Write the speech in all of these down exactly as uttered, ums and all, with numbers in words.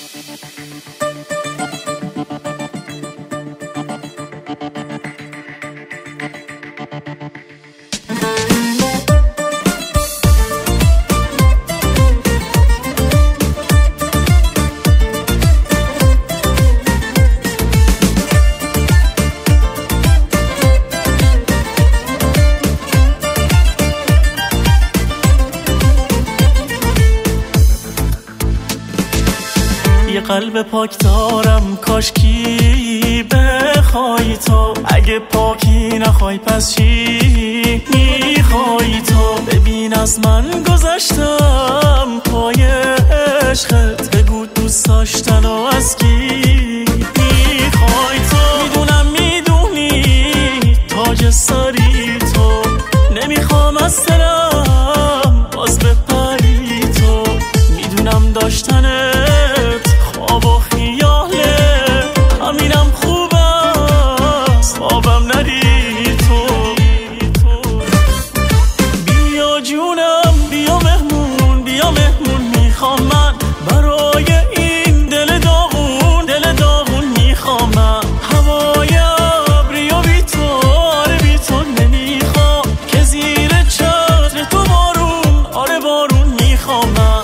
یه قلب پاک دارم کاشکی بخوای تو، اگه پاکی نخوای پس چی میخوای تو؟ ببین از من گذشتم پای عشقت، بگو دوست داشتن و از کی میخوای تو؟ میدونم میدونی تاج سری تو، نمیخوام از دلم باز بپری تو، میدونم داشتنت خواب و خیاله، همینم خوب است خوابم ندی تو. بیا جونم بیا مهمون بیا مهمون، میخوام من برای این دل داغون دل داغون، میخوام من هوای ابری و بی تو، آره بی تو نمیخوام که زیر چتر تو بارون، آره بارون میخوام من.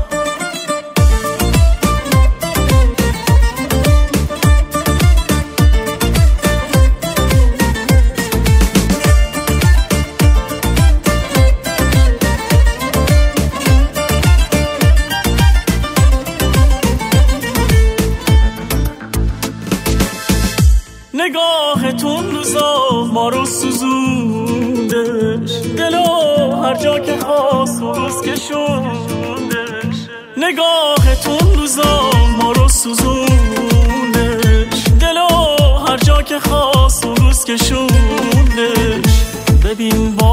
نگاهتون روزا ما رو سوزوندش، دلو هر جا که خواست و روز کشوندش. نگاهتون روزا ما رو سوزوندش، دلو هر جا که خواست و روز کشوندش. ببین با